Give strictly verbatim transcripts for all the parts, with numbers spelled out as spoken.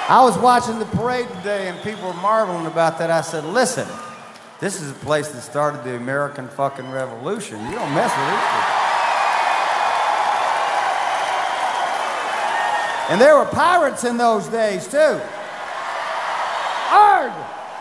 I was watching the parade today and people were marveling about that. I said, listen, this is a place that started the American fucking Revolution. You don't mess with these people. And there were pirates in those days, too. Arg!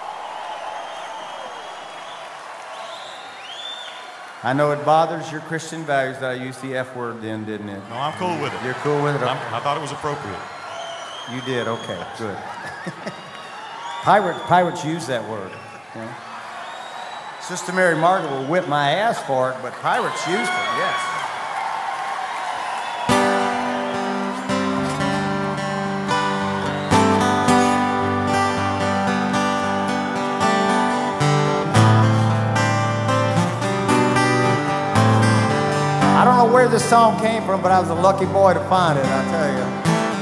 I know it bothers your Christian values that I used the F word then, didn't it? No, I'm cool with it. You're cool with it? Okay. I thought it was appropriate. You did, okay, good. Pirates, pirates use that word. You know? Sister Mary Margaret will whip my ass for it, but pirates used it, yes. I don't know where this song came from, but I was a lucky boy to find it, I tell you.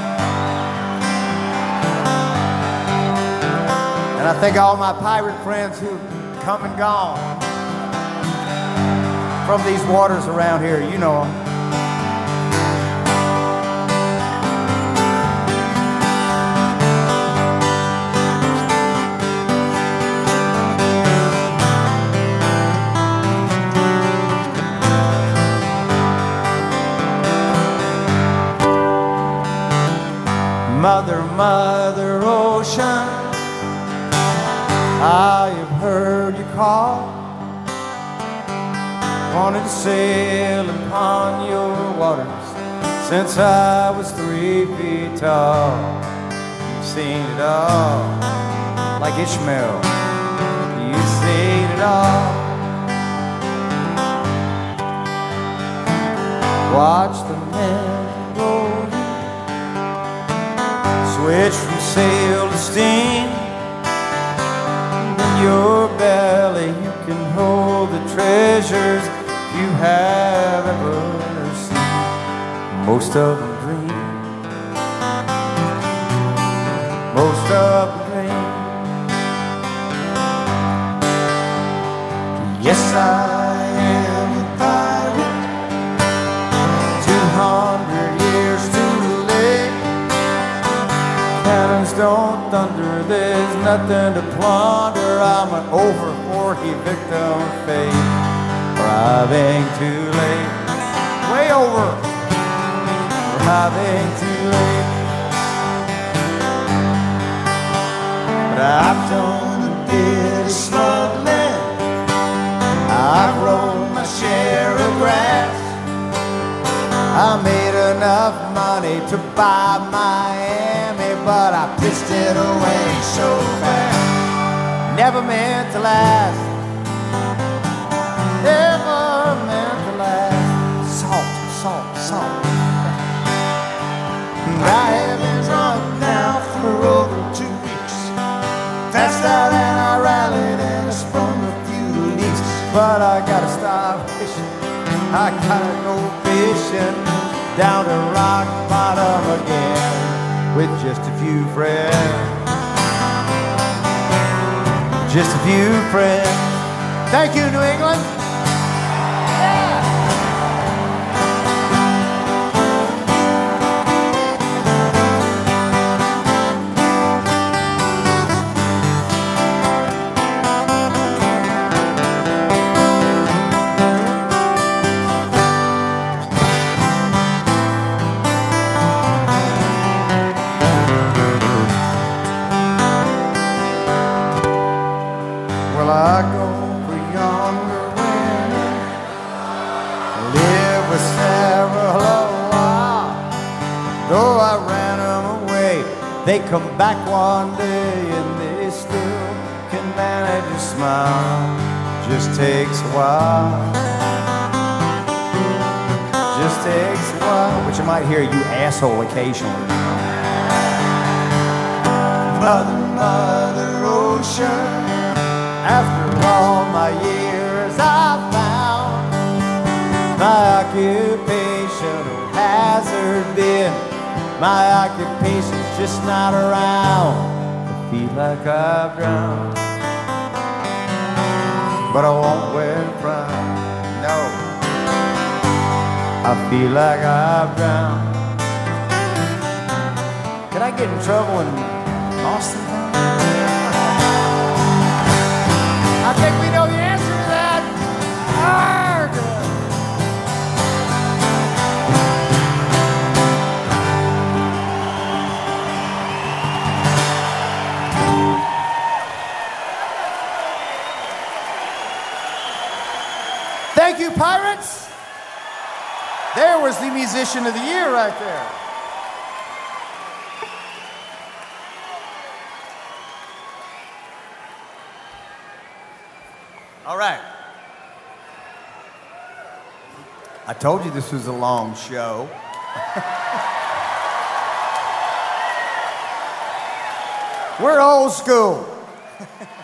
And I think all my pirate friends who've come and gone from these waters around here, you know them. Mother, Mother Ocean, I have heard you call. Wanted to sail upon your waters since I was three feet tall. You've seen it all, like Ishmael. You've seen it all. Watch the men roll you, switch from sail to steam. Your belly, you can hold the treasures you have ever seen. Most of them dream. Most of them dream. Yes, I am a pirate. Two hundred years too late. Cannons don't thunder, there's nothing to plunder. I'm an over forty victim of fate, arriving too late, way over, arriving too late. But I've done a bit of smuggling, I've rolled my share of grass. I made enough money to buy Miami, but I pitched it away so fast. Never meant to last. Never meant to last. Salt, salt, salt. I have been drunk now for over two weeks. Passed out and I rallied and I sprung a few leaks. But I gotta stop fishing. I gotta go fishing down to rock bottom again with just a few friends. Just a few friends. Thank you, New England. I go for younger women, live with Sarah Lowell. Though I ran them away, they come back one day and they still can manage to smile. Just takes a while. Just takes a while. But you might hear you asshole occasionally. Mother, Mother Ocean, after all my years I found my occupational hazard been. My occupation's just not around. I feel like I've drowned, but I won't wear a frown. No, I feel like I've drowned. Can I get in trouble and Boston. I think we know the answer to that. Arrgh. Thank you, Pirates. There was the musician of the year right there. All right. I told you this was a long show. We're old school.